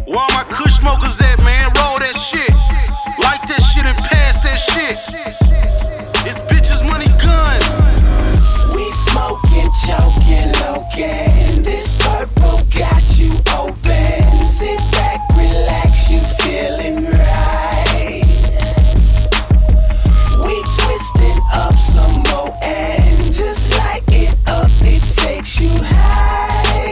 Where all my kush smokers at, man? Roll that shit. Like that shit and pass that shit. It's bitches, money, guns. We smoking, choking, loking. This purple got you open. Sit back, relax, you feeling right. We twisting up some more and just light it up. It takes you high.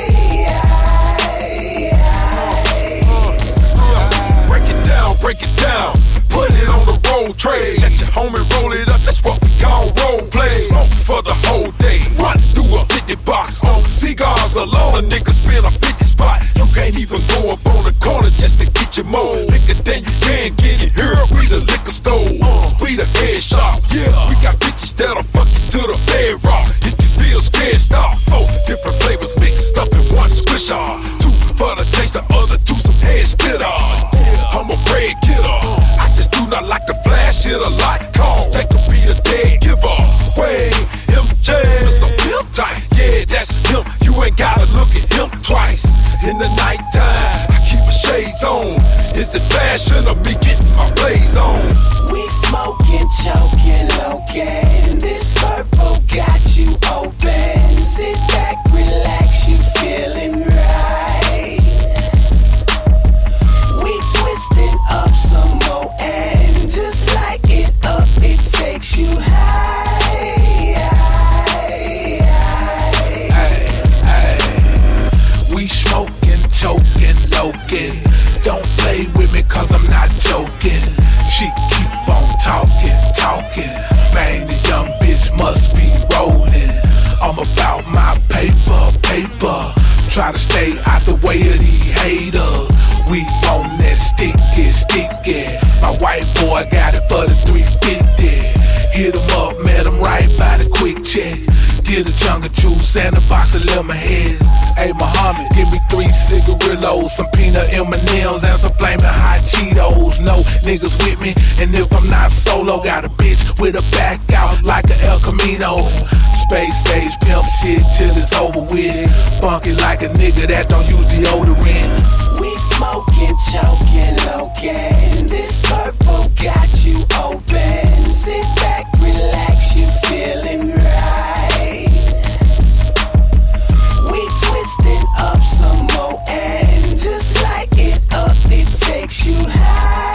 Break it down, put it on the road trade. Let your homie roll it up, that's what we call role play. Smoke for the whole day, run through a 50 box on cigars alone. A nigga spin a 50 spot. You can't even go up on the corner just to get your mo. Liquor than you can get it here. We the liquor store, we the head shop. Yeah, we got bitches that'll fuck you to the bedrock. If you feel scared, stop. 4 different flavors mixed up in one swisher. 2 for the taste, the other 2 some head splitter. I'm a bread getter. I just do not like to flash shit a lot. Cause they could be a dead giver. Way MJ, Mr. Pimp Tight. Yeah, that's him. You ain't gotta look at him twice. In the nighttime, I keep my shades on. Is it fashion or me getting my blaze on? We smoking, choking, loking. This purple got you open. Sit back, relax, you feeling right. We twisting up some more and just light it up. It takes you high. We smoking, choking, loking. Don't play with me cause I'm not joking. She keep on talking. Man, the young bitch must be rolling. I'm about my paper. Try to stay out the way of these haters. We on that sticky. My white boy got it for the 350. Hit him up, met him right by the quick check. Get a jungle juice and a box of lemon heads. Hey Muhammad, give me 3 cigarillos, some peanut M&Ms and some flaming hot Cheetos. No niggas with me, and if I'm not solo, got a bitch with a back out like a El Camino. Space age pimp shit till it's over with. Funky like a nigga that don't use deodorant. We smoking, choking, loking. This purple got you open. Sit back, relax, you feeling right. We twisting up some more and just light it up. It takes you high.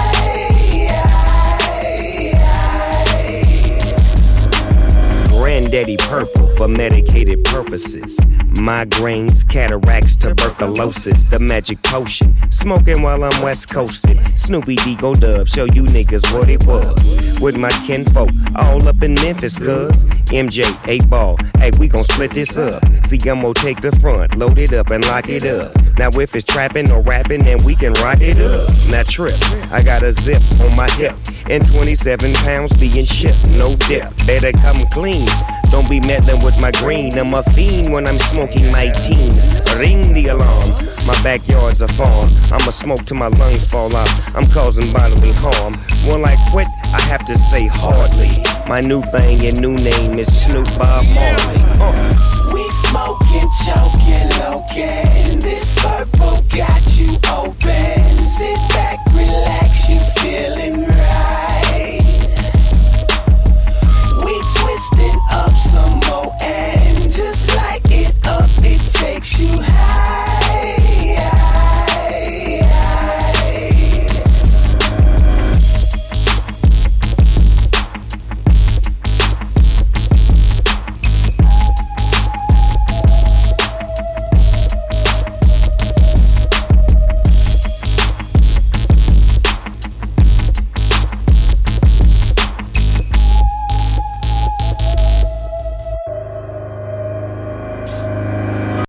Granddaddy purple for medicated purposes. Migraines, cataracts, tuberculosis, the magic potion. Smoking while I'm west coasting. Snoopy D go dub, show you niggas what it was. With my kinfolk, all up in Memphis, cuz. MJ, 8 ball, hey, we gon' split this up. See, I'm gon' take the front, load it up and lock it up. Now if it's trapping or rapping, then we can rock it up. Now trip, I got a zip on my hip. And 27 pounds being shipped, no dip. Better come clean, don't be meddling with my green. I'm a fiend when I'm smoking my teen. Ring the alarm, my backyard's a farm. I'ma smoke till my lungs fall out. I'm causing bodily harm. One like quit, I have to say hardly. My new thing and new name is Snoop Bob Marley. We smoking, choking, loking. This purple got you open.